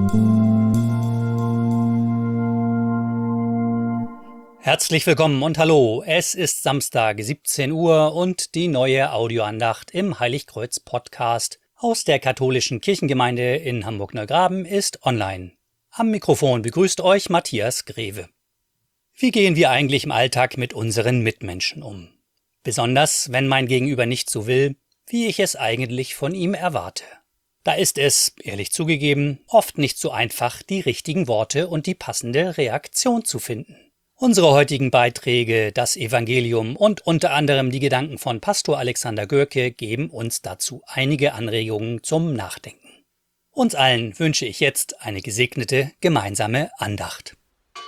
Herzlich willkommen und hallo, es ist Samstag, 17 Uhr und die neue Audioandacht im Heiligkreuz-Podcast aus der katholischen Kirchengemeinde in Hamburg-Neugraben ist online. Am Mikrofon begrüßt euch Matthias Greve. Wie gehen wir eigentlich im Alltag mit unseren Mitmenschen um? Besonders, wenn mein Gegenüber nicht so will, wie ich es eigentlich von ihm erwarte. Da ist es, ehrlich zugegeben, oft nicht so einfach, die richtigen Worte und die passende Reaktion zu finden. Unsere heutigen Beiträge, das Evangelium und unter anderem die Gedanken von Pastor Alexander Görke geben uns dazu einige Anregungen zum Nachdenken. Uns allen wünsche ich jetzt eine gesegnete gemeinsame Andacht.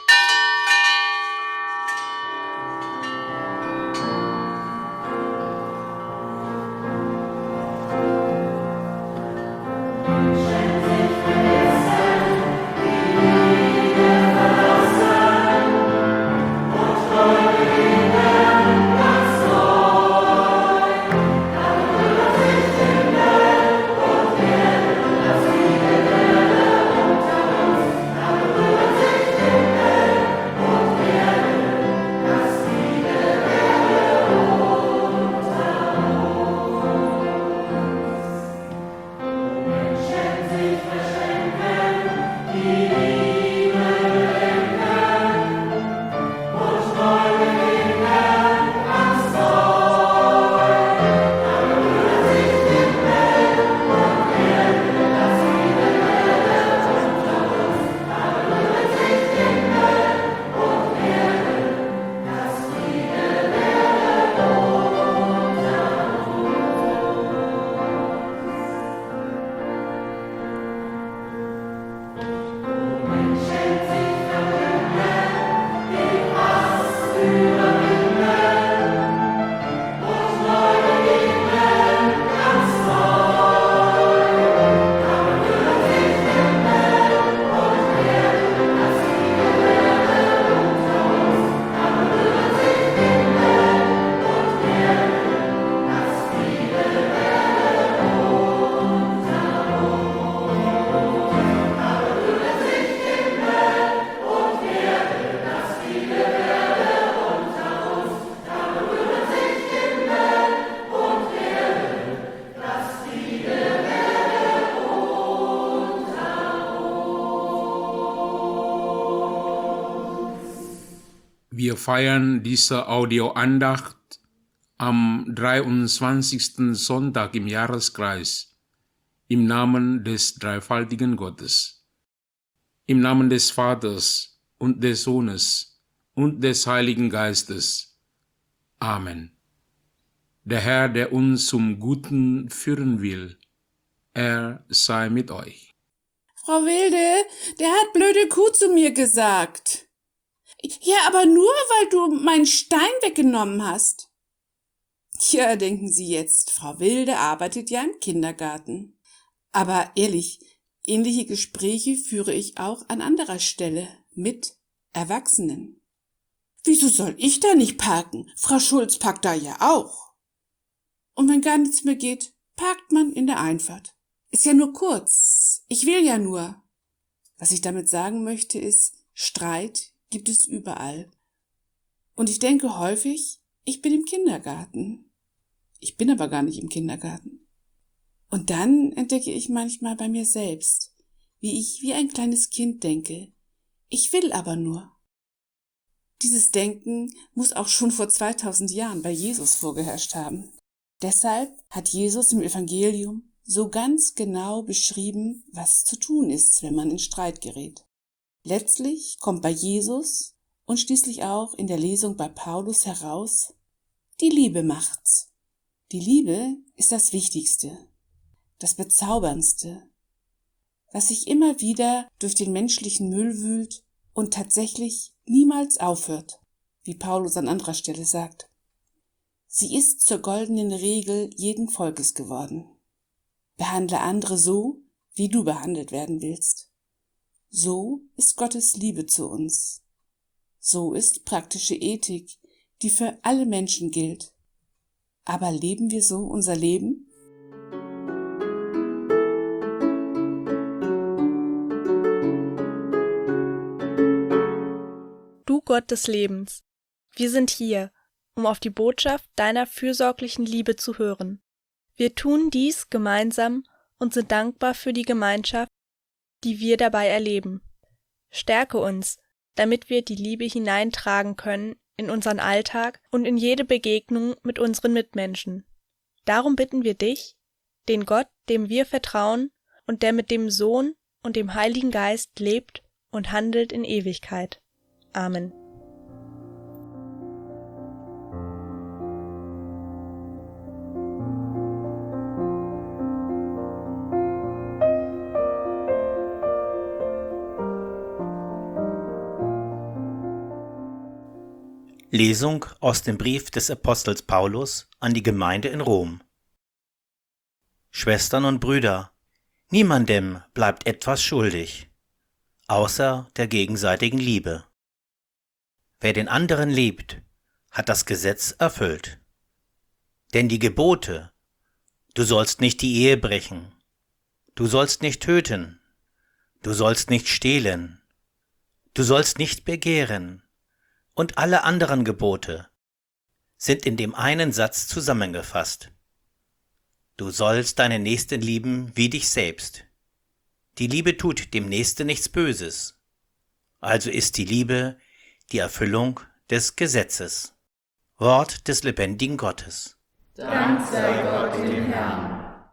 Wir feiern diese Audioandacht am 23. Sonntag im Jahreskreis im Namen des dreifaltigen Gottes. Im Namen des Vaters und des Sohnes und des Heiligen Geistes. Amen. Der Herr, der uns zum Guten führen will, er sei mit euch. Frau Wilde, der hat blöde Kuh zu mir gesagt. Ja, aber nur, weil du meinen Stein weggenommen hast. Ja, denken Sie jetzt, Frau Wilde arbeitet ja im Kindergarten. Aber ehrlich, ähnliche Gespräche führe ich auch an anderer Stelle mit Erwachsenen. Wieso soll ich da nicht parken? Frau Schulz parkt da ja auch. Und wenn gar nichts mehr geht, parkt man in der Einfahrt. Ist ja nur kurz. Ich will ja nur. Was ich damit sagen möchte ist, Streit gibt es überall. Und ich denke häufig, ich bin im Kindergarten. Ich bin aber gar nicht im Kindergarten. Und dann entdecke ich manchmal bei mir selbst, wie ich wie ein kleines Kind denke. Ich will aber nur. Dieses Denken muss auch schon vor 2000 Jahren bei Jesus vorgeherrscht haben. Deshalb hat Jesus im Evangelium so ganz genau beschrieben, was zu tun ist, wenn man in Streit gerät. Letztlich kommt bei Jesus und schließlich auch in der Lesung bei Paulus heraus, die Liebe macht's. Die Liebe ist das Wichtigste, das Bezauberndste, was sich immer wieder durch den menschlichen Müll wühlt und tatsächlich niemals aufhört, wie Paulus an anderer Stelle sagt. Sie ist zur goldenen Regel jeden Volkes geworden. Behandle andere so, wie du behandelt werden willst. So ist Gottes Liebe zu uns. So ist praktische Ethik, die für alle Menschen gilt. Aber leben wir so unser Leben? Gott des Lebens. Wir sind hier, um auf die Botschaft deiner fürsorglichen Liebe zu hören. Wir tun dies gemeinsam und sind dankbar für die Gemeinschaft, die wir dabei erleben. Stärke uns, damit wir die Liebe hineintragen können in unseren Alltag und in jede Begegnung mit unseren Mitmenschen. Darum bitten wir dich, den Gott, dem wir vertrauen und der mit dem Sohn und dem Heiligen Geist lebt und handelt in Ewigkeit. Amen. Lesung aus dem Brief des Apostels Paulus an die Gemeinde in Rom. Schwestern und Brüder, niemandem bleibt etwas schuldig, außer der gegenseitigen Liebe. Wer den anderen liebt, hat das Gesetz erfüllt. Denn die Gebote, du sollst nicht die Ehe brechen, du sollst nicht töten, du sollst nicht stehlen, du sollst nicht begehren, und alle anderen Gebote sind in dem einen Satz zusammengefasst. Du sollst deinen Nächsten lieben wie dich selbst. Die Liebe tut dem Nächsten nichts Böses. Also ist die Liebe die Erfüllung des Gesetzes. Wort des lebendigen Gottes. Dank sei Gott dem Herrn.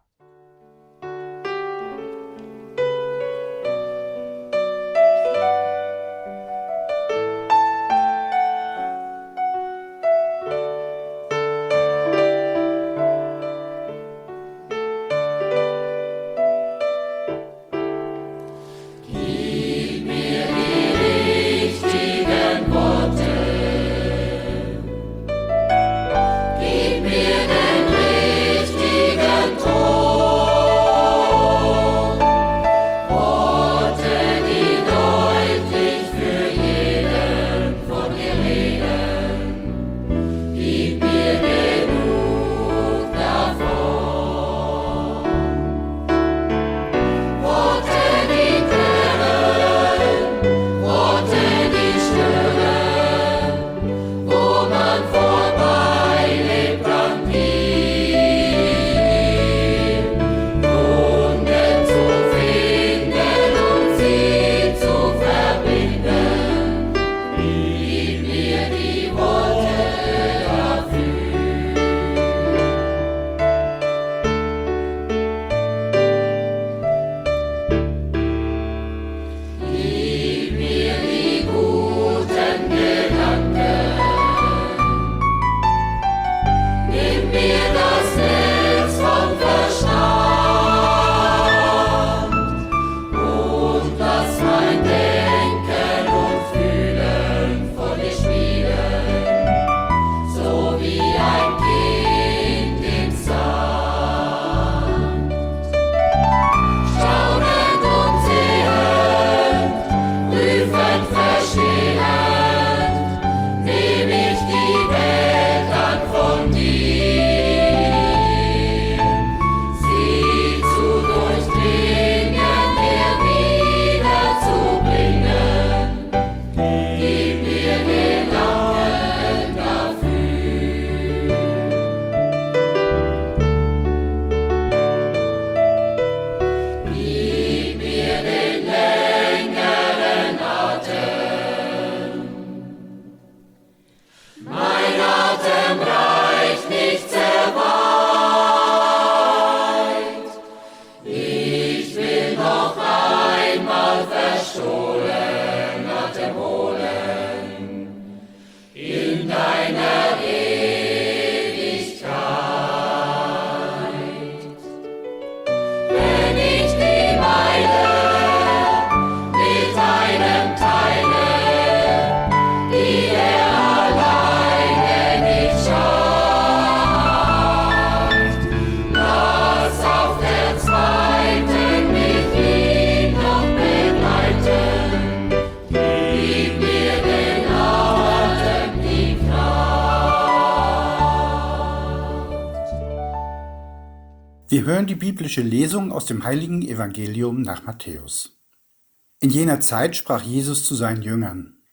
Wir hören die biblische Lesung aus dem heiligen Evangelium nach Matthäus. In jener Zeit sprach Jesus zu seinen Jüngern: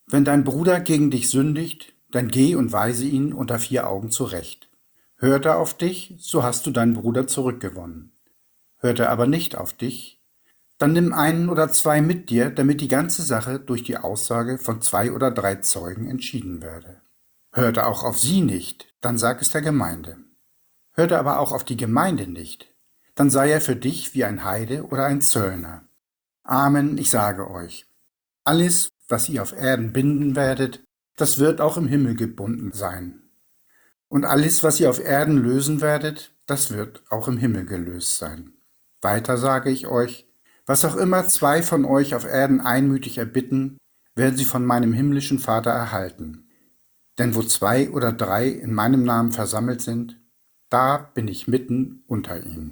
Wenn dein Bruder gegen dich sündigt, dann geh und weise ihn unter 4 Augen zurecht. Hört er auf dich, so hast du deinen Bruder zurückgewonnen. Hört er aber nicht auf dich, dann nimm 1 oder 2 mit dir, damit die ganze Sache durch die Aussage von 2 oder 3 Zeugen entschieden werde. Hört er auch auf sie nicht, dann sag es der Gemeinde. Hört er aber auch auf die Gemeinde nicht, dann sei er für dich wie ein Heide oder ein Zöllner. Amen, ich sage euch, alles, was ihr auf Erden binden werdet, das wird auch im Himmel gebunden sein. Und alles, was ihr auf Erden lösen werdet, das wird auch im Himmel gelöst sein. Weiter sage ich euch, was auch immer 2 von euch auf Erden einmütig erbitten, werden sie von meinem himmlischen Vater erhalten. Denn wo 2 oder 3 in meinem Namen versammelt sind, da bin ich mitten unter ihnen.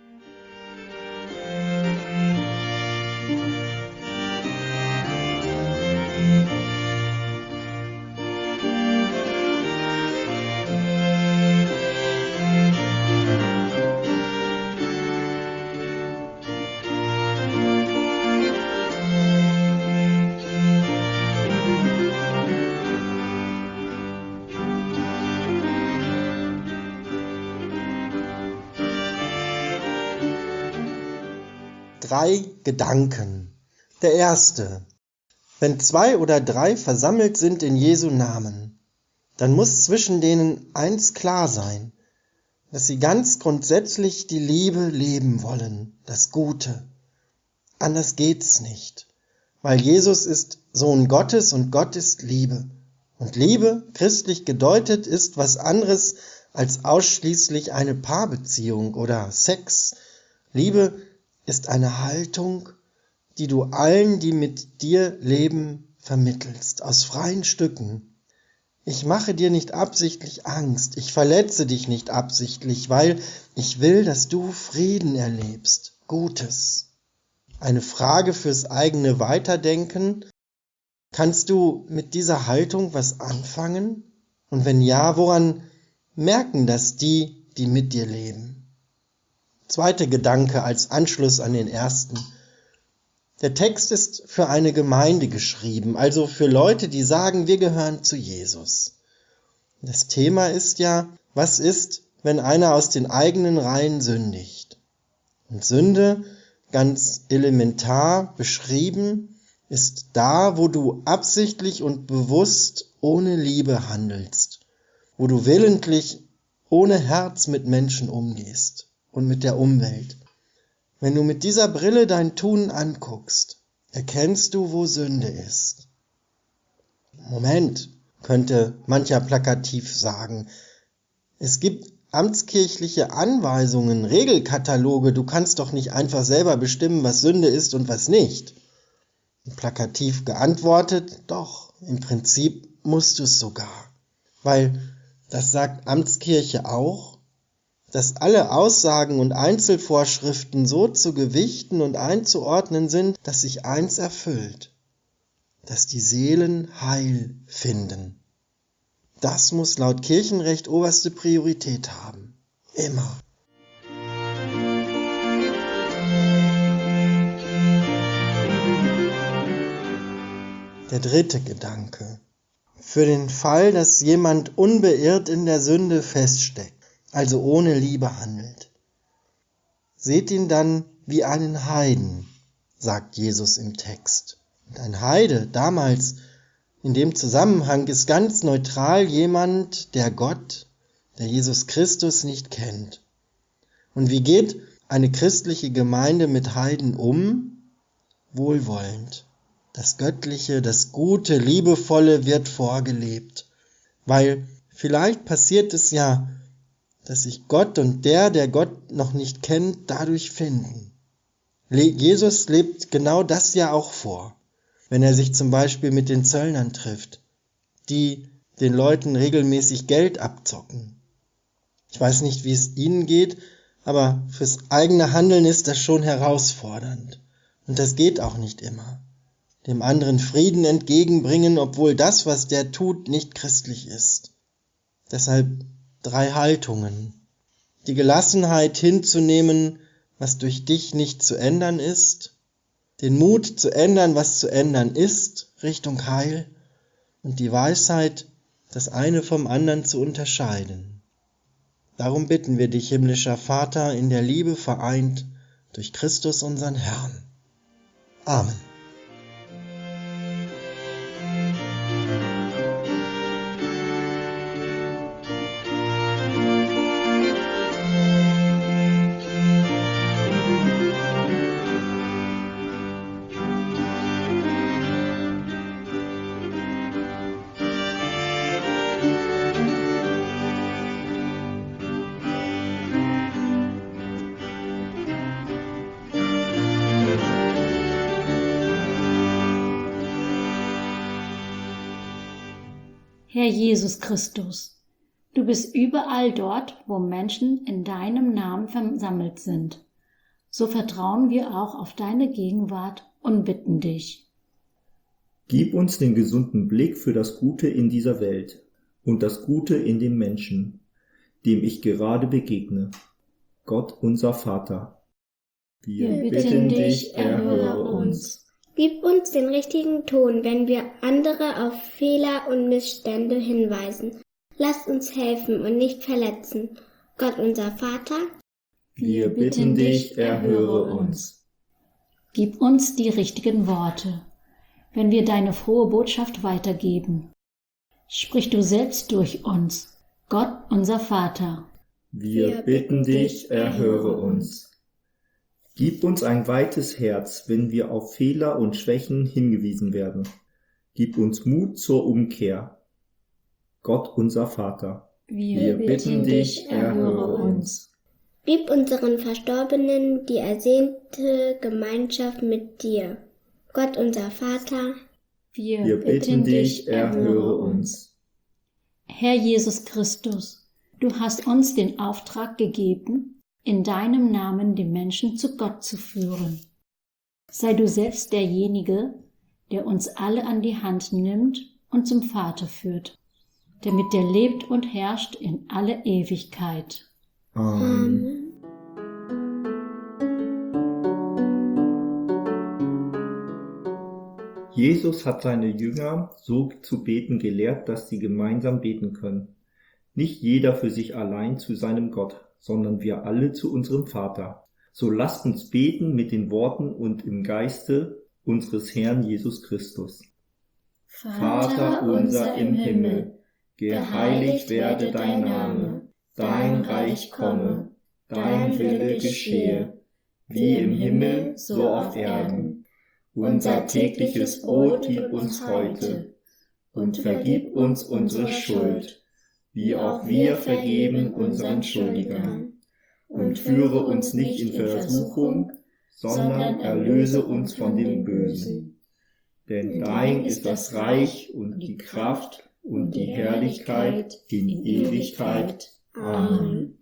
Drei Gedanken. Der erste. Wenn 2 oder 3 versammelt sind in Jesu Namen, dann muss zwischen denen eins klar sein, dass sie ganz grundsätzlich die Liebe leben wollen, das Gute. Anders geht's nicht, weil Jesus ist Sohn Gottes und Gott ist Liebe. Und Liebe, christlich gedeutet, ist was anderes als ausschließlich eine Paarbeziehung oder Sex. Liebe ist eine Haltung, die du allen, die mit dir leben, vermittelst, aus freien Stücken. Ich mache dir nicht absichtlich Angst, ich verletze dich nicht absichtlich, weil ich will, dass du Frieden erlebst, Gutes. Eine Frage fürs eigene Weiterdenken. Kannst du mit dieser Haltung was anfangen? Und wenn ja, woran merken das die, die mit dir leben? Zweiter Gedanke als Anschluss an den ersten. Der Text ist für eine Gemeinde geschrieben, also für Leute, die sagen, wir gehören zu Jesus. Das Thema ist ja, was ist, wenn einer aus den eigenen Reihen sündigt? Und Sünde, ganz elementar beschrieben, ist da, wo du absichtlich und bewusst ohne Liebe handelst, wo du willentlich ohne Herz mit Menschen umgehst und mit der Umwelt. Wenn du mit dieser Brille dein Tun anguckst, erkennst du, wo Sünde ist. Moment, könnte mancher plakativ sagen. Es gibt amtskirchliche Anweisungen, Regelkataloge, du kannst doch nicht einfach selber bestimmen, was Sünde ist und was nicht. Plakativ geantwortet, doch, im Prinzip musst du es sogar. Weil, das sagt Amtskirche auch, dass alle Aussagen und Einzelvorschriften so zu gewichten und einzuordnen sind, dass sich eins erfüllt, dass die Seelen Heil finden. Das muss laut Kirchenrecht oberste Priorität haben. Immer. Der dritte Gedanke. Für den Fall, dass jemand unbeirrt in der Sünde feststeckt, also ohne Liebe handelt. Seht ihn dann wie einen Heiden, sagt Jesus im Text. Und ein Heide damals in dem Zusammenhang ist ganz neutral jemand, der Gott, der Jesus Christus nicht kennt. Und wie geht eine christliche Gemeinde mit Heiden um? Wohlwollend. Das Göttliche, das Gute, Liebevolle wird vorgelebt. Weil vielleicht passiert es ja, dass sich Gott und der Gott noch nicht kennt, dadurch finden. Jesus lebt genau das ja auch vor, wenn er sich zum Beispiel mit den Zöllnern trifft, die den Leuten regelmäßig Geld abzocken. Ich weiß nicht, wie es ihnen geht, aber fürs eigene Handeln ist das schon herausfordernd. Und das geht auch nicht immer. Dem anderen Frieden entgegenbringen, obwohl das, was der tut, nicht christlich ist. Deshalb 3 Haltungen. Die Gelassenheit hinzunehmen, was durch dich nicht zu ändern ist. Den Mut zu ändern, was zu ändern ist, Richtung Heil. und die Weisheit, das eine vom anderen zu unterscheiden. Darum bitten wir dich, himmlischer Vater, in der Liebe vereint durch Christus unseren Herrn. Amen. Herr Jesus Christus, du bist überall dort, wo Menschen in deinem Namen versammelt sind. So vertrauen wir auch auf deine Gegenwart und bitten dich. Gib uns den gesunden Blick für das Gute in dieser Welt und das Gute in dem Menschen, dem ich gerade begegne. Gott, unser Vater. Wir bitten dich, erhöre uns. Gib uns den richtigen Ton, wenn wir andere auf Fehler und Missstände hinweisen. Lasst uns helfen und nicht verletzen. Gott, unser Vater. Wir bitten dich, erhöre uns. Gib uns die richtigen Worte, wenn wir deine frohe Botschaft weitergeben. Sprich du selbst durch uns, Gott, unser Vater. Wir bitten dich, erhöre uns. Gib uns ein weites Herz, wenn wir auf Fehler und Schwächen hingewiesen werden. Gib uns Mut zur Umkehr. Gott, unser Vater. Wir bitten dich, erhöre uns. Gib unseren Verstorbenen die ersehnte Gemeinschaft mit dir. Gott, unser Vater. Wir bitten dich, erhöre uns. Herr Jesus Christus, du hast uns den Auftrag gegeben, in deinem Namen die Menschen zu Gott zu führen. Sei du selbst derjenige, der uns alle an die Hand nimmt und zum Vater führt, der mit dir lebt und herrscht in alle Ewigkeit. Amen. Jesus hat seine Jünger so zu beten gelehrt, dass sie gemeinsam beten können. Nicht jeder für sich allein zu seinem Gott, sondern wir alle zu unserem Vater. So lasst uns beten mit den Worten und im Geiste unseres Herrn Jesus Christus. Vater unser im Himmel, geheiligt werde dein Name, dein Reich komme, dein Wille geschehe, wie im Himmel, so auf Erden. Unser tägliches Brot gib uns heute und vergib uns unsere Schuld, wie auch wir vergeben unseren Schuldigern. Und führe uns nicht in Versuchung, sondern erlöse uns von dem Bösen. Denn dein ist das Reich und die Kraft und die Herrlichkeit in Ewigkeit. Amen.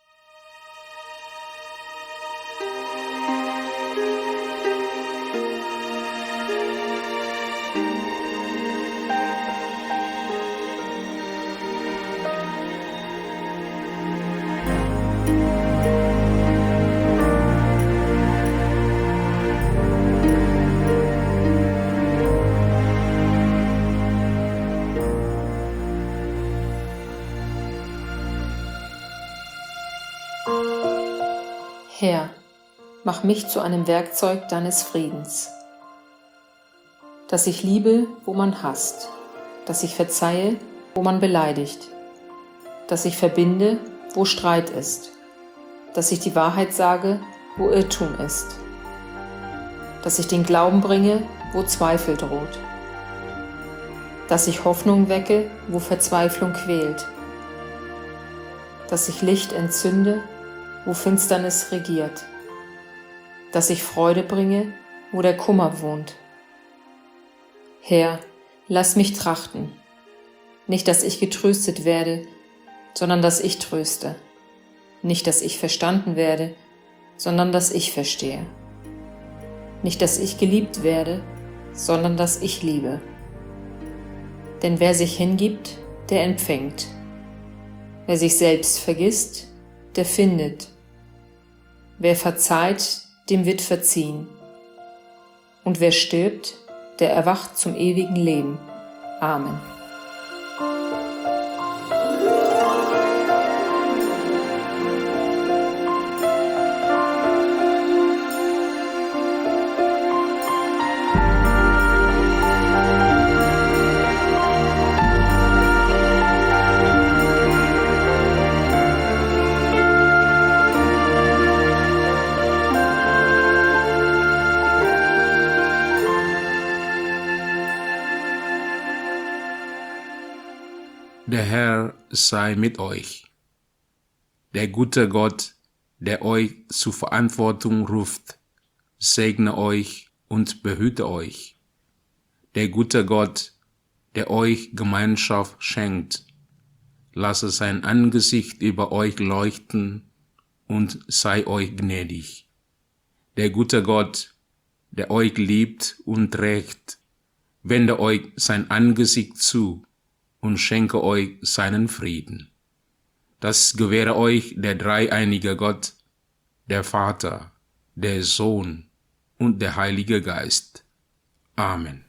Herr, mach mich zu einem Werkzeug deines Friedens, dass ich liebe, wo man hasst, dass ich verzeihe, wo man beleidigt, dass ich verbinde, wo Streit ist, dass ich die Wahrheit sage, wo Irrtum ist, dass ich den Glauben bringe, wo Zweifel droht, dass ich Hoffnung wecke, wo Verzweiflung quält, dass ich Licht entzünde, wo Finsternis regiert, dass ich Freude bringe, wo der Kummer wohnt. Herr, lass mich trachten, nicht, dass ich getröstet werde, sondern dass ich tröste, nicht, dass ich verstanden werde, sondern dass ich verstehe, nicht, dass ich geliebt werde, sondern dass ich liebe. Denn wer sich hingibt, der empfängt. Wer sich selbst vergisst, der findet. Wer verzeiht, dem wird verziehen. Und wer stirbt, der erwacht zum ewigen Leben. Amen. Der Herr sei mit euch. Der gute Gott, der euch zur Verantwortung ruft, segne euch und behüte euch. Der gute Gott, der euch Gemeinschaft schenkt, lasse sein Angesicht über euch leuchten und sei euch gnädig. Der gute Gott, der euch liebt und trägt, wende euch sein Angesicht zu und schenke euch seinen Frieden. Das gewähre euch der dreieinige Gott, der Vater, der Sohn und der Heilige Geist. Amen.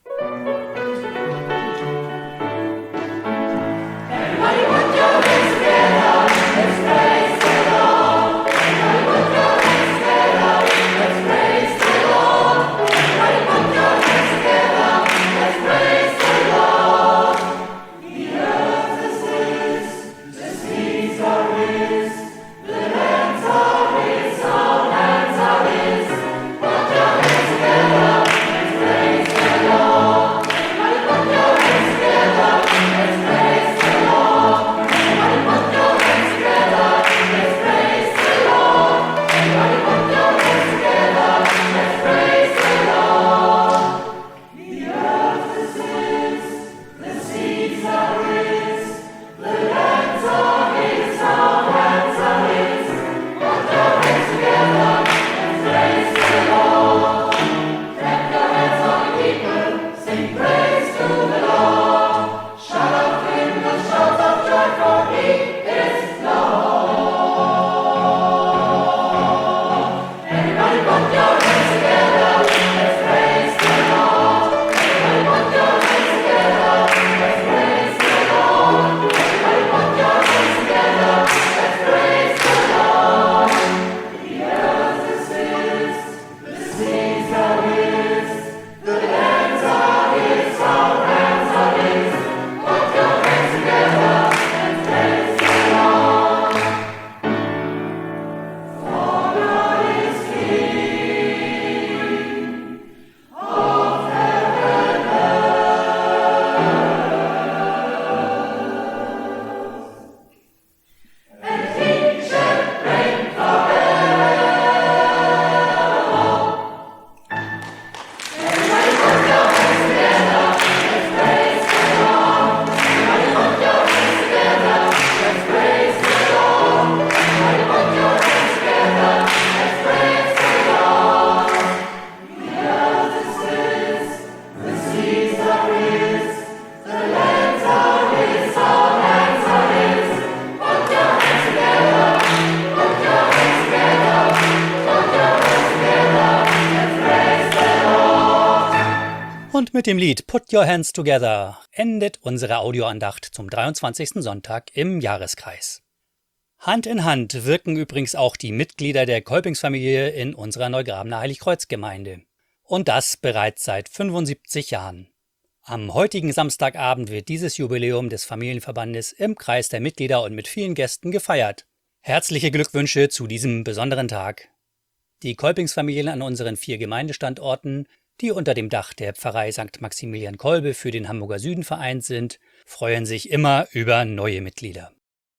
Und mit dem Lied Put Your Hands Together endet unsere Audioandacht zum 23. Sonntag im Jahreskreis. Hand in Hand wirken übrigens auch die Mitglieder der Kolpingsfamilie in unserer Neugrabener Heiligkreuzgemeinde. Und das bereits seit 75 Jahren. Am heutigen Samstagabend wird dieses Jubiläum des Familienverbandes im Kreis der Mitglieder und mit vielen Gästen gefeiert. Herzliche Glückwünsche zu diesem besonderen Tag. Die Kolpingsfamilien an unseren 4 Gemeindestandorten, die unter dem Dach der Pfarrei St. Maximilian Kolbe für den Hamburger Süden vereint sind, freuen sich immer über neue Mitglieder.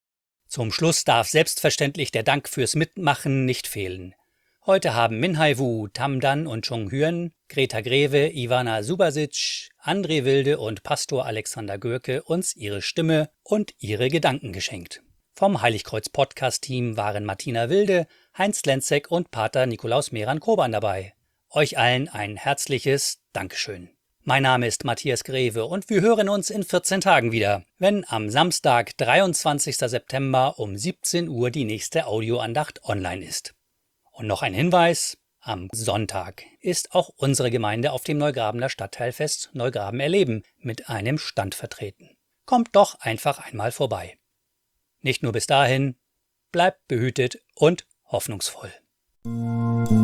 Zum Schluss darf selbstverständlich der Dank fürs Mitmachen nicht fehlen. Heute haben Minhai Wu, Tam Dan und Chung Hyun, Greta Greve, Ivana Subasic, André Wilde und Pastor Alexander Görke uns ihre Stimme und ihre Gedanken geschenkt. Vom Heiligkreuz-Podcast-Team waren Martina Wilde, Heinz Lenzek und Pater Nikolaus Meran-Koban dabei. Euch allen ein herzliches Dankeschön. Mein Name ist Matthias Greve und wir hören uns in 14 Tagen wieder, wenn am Samstag, 23. September um 17 Uhr die nächste Audioandacht online ist. Und noch ein Hinweis: Am Sonntag ist auch unsere Gemeinde auf dem Neugrabener Stadtteilfest Neugraben erleben mit einem Stand vertreten. Kommt doch einfach einmal vorbei. Nicht nur bis dahin, bleibt behütet und hoffnungsvoll.